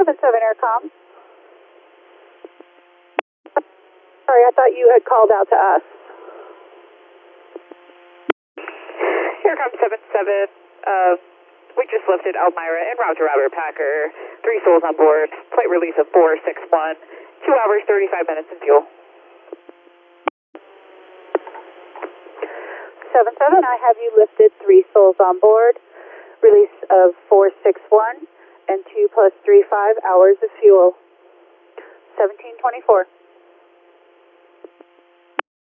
7-7 Aircom. Sorry, I thought you had called out to us. Aircom 7-7, we just lifted Elmira en route to Robert Packer. 3 souls on board, flight release of 461, 2 hours, 35 minutes in fuel. 7-7, I have you lifted 3 souls on board, release of 461, and 2 plus 3, 5 hours of fuel. 1724.